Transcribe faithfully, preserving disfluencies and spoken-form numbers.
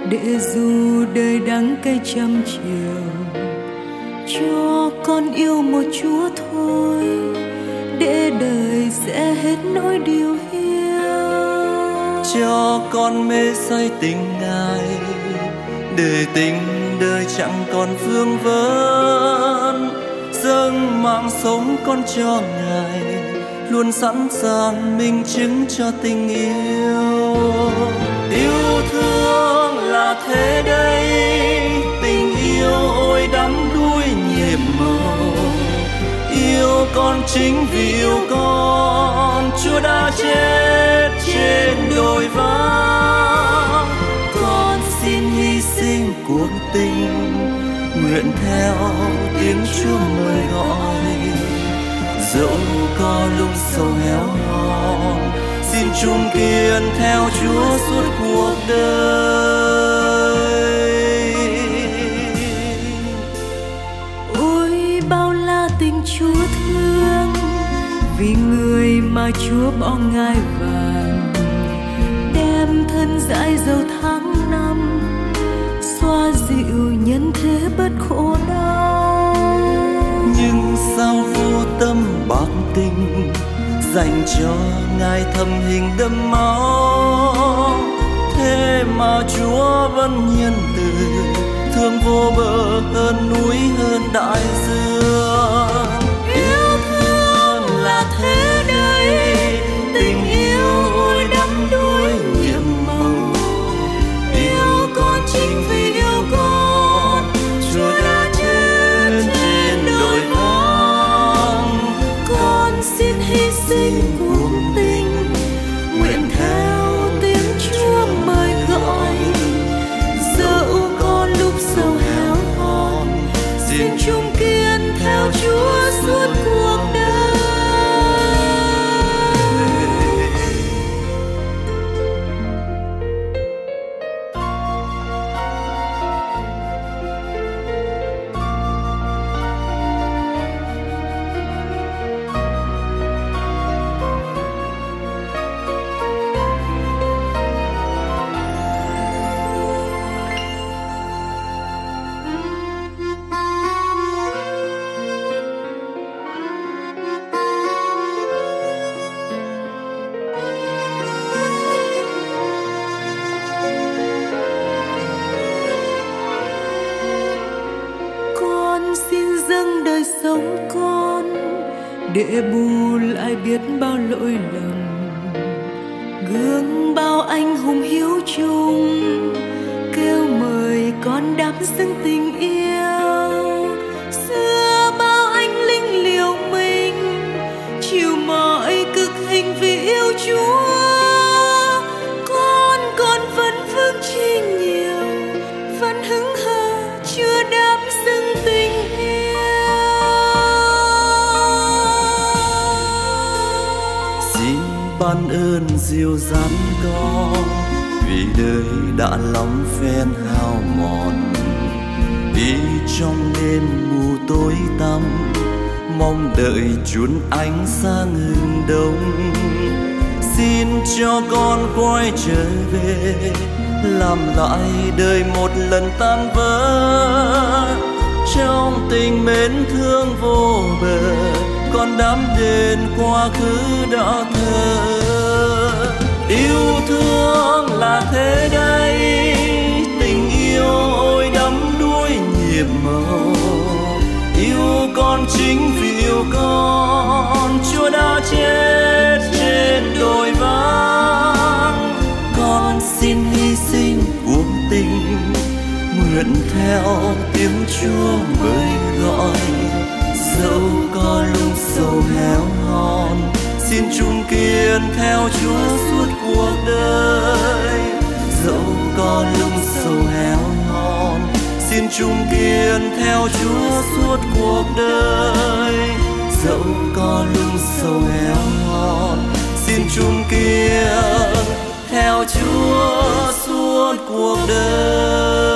để dù đời đắng cay trăm chiều, cho con yêu một Chúa thôi, để đời sẽ hết nỗi điều hiu. Cho con mê say tình Ngài, để tình đời chẳng còn vương vấn. Dâng mạng sống con cho Ngài, luôn sẵn sàng minh chứng cho tình yêu. Yêu thương là thế đây, tình yêu ôi đắm đuối nhiệm màu. Yêu con chính vì yêu con, Chúa đã chết trên đồi vắng. Con xin hy sinh cuộc tình, nguyện theo tiếng Chúa mời gọi. Dẫu có lúc sầu héo hon, xin chung kiên theo Chúa suốt cuộc đời. Ôi bao la tình Chúa thương, vì người mà Chúa bỏ ngai vàng, đem thân dãi dầu tháng năm, xoa dịu nhân thế bất khổ đau. Nhưng sao vô tâm bạc tình, dành cho Ngài thầm hình đẫm máu. Thế mà Chúa vẫn nhân từ, thương vô bờ hơn núi hơn đại dương. Yêu thương là thế đây, tình yêu ôi đắm đuối nhiệm màu. Yêu con chính vì yêu con, Chúa đã chết trên đồi vắng. Con xin hy sinh cuộc tình, nguyện theo tiếng Chúa mời gọi. Dẫu có lúc sầu héo hon, xin chung kiên theo Chúa suốt cuộc đời. Dâng đời sống con, để bù lại biết bao lỗi lầm, gương bao anh hùng hiếu trung, kêu mời con đắm dâng tình yêu. Xưa bao anh linh liều mình, chịu mọi cực hình vì yêu Chúa. Con còn vẫn vương chi nhiều, vẫn hững hờ chưa đắm dâng tình yêu. Ban ơn dìu dắt con, vì đời đã lắm phen hao mòn. Đi trong đêm mù tối tăm, mong đợi chuồn ánh sáng hừng đông. Xin cho con quay trở về, làm lại đời một lần tan vỡ. Trong tình mến thương vô bờ, con đắm đền quá khứ đã thờ. Yêu thương là thế đây, tình yêu ôi đắm đuối nhiệm màu. Yêu con chính vì yêu con, Chúa đã chết trên đồi vắng. Con xin hy sinh cuộc tình, nguyện theo tiếng Chúa mời gọi. Dẫu có lúc sầu héo hon, xin chung kiên theo Chúa suốt cuộc đời. Dẫu có lúc sầu héo hon, xin chung kiên theo Chúa suốt cuộc đời. Dẫu có lúc sầu héo hon, xin chung kiên theo Chúa suốt cuộc đời.